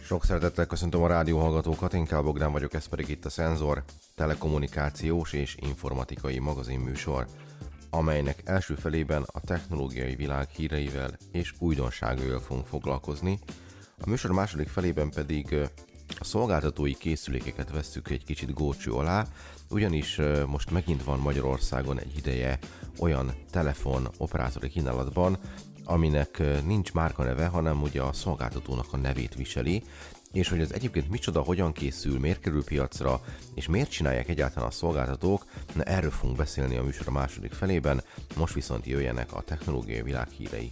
Sok szeretettel köszöntöm a rádióhallgatókat, én Kál Bogdán vagyok, ez pedig itt a Szenzor, telekommunikációs és informatikai magazinműsor, amelynek első felében a technológiai világ híreivel és újdonságaival fogunk foglalkozni. A műsor második felében pedig a szolgáltatói készülékeket vesszük egy kicsit górcső alá, ugyanis most megint van Magyarországon egy ideje olyan telefon operátori kínálatban, aminek nincs márkaneve, hanem ugye a szolgáltatónak a nevét viseli, és hogy ez egyébként micsoda, hogyan készül, miért kerül piacra, és miért csinálják egyáltalán a szolgáltatók, erről fogunk beszélni a műsor a második felében, most viszont jöjjenek a technológiai világ hírei.